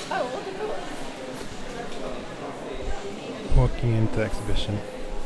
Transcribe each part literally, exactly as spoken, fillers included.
Walking into exhibition.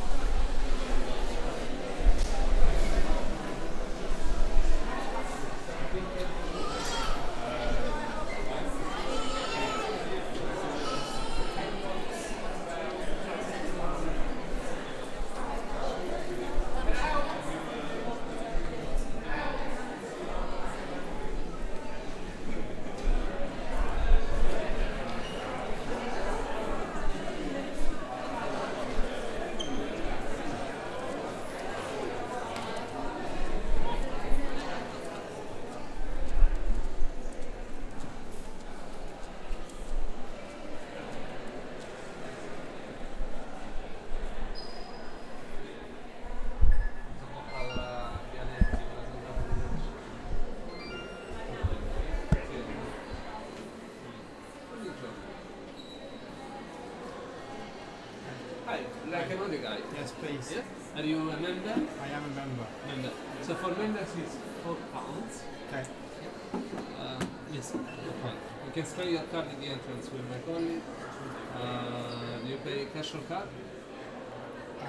Like another guy. Yes, please. Yeah? Are you a member? I am a member. Member. So for members it's four pounds. Okay. Uh, yes, okay. You can scan your card at the entrance with my colleague. Uh, you pay cash or card? Uh,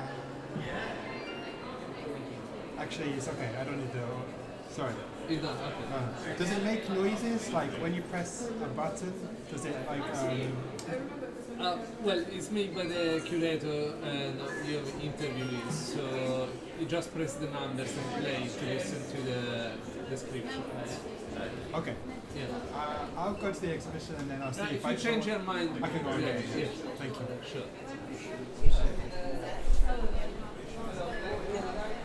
actually, it's okay. I don't need the. Sorry. You don't, okay. Uh, does it make noises like when you press a button? Does it like? Um, Uh, well, it's made by the curator and you have interviewees, so you just press the numbers and play to listen to the description. okay. Yeah. Uh, I'll go to the exhibition and then I'll see Uh, if, if I you change show- your mind, I can go yeah, again. yeah. Thank you. Sure.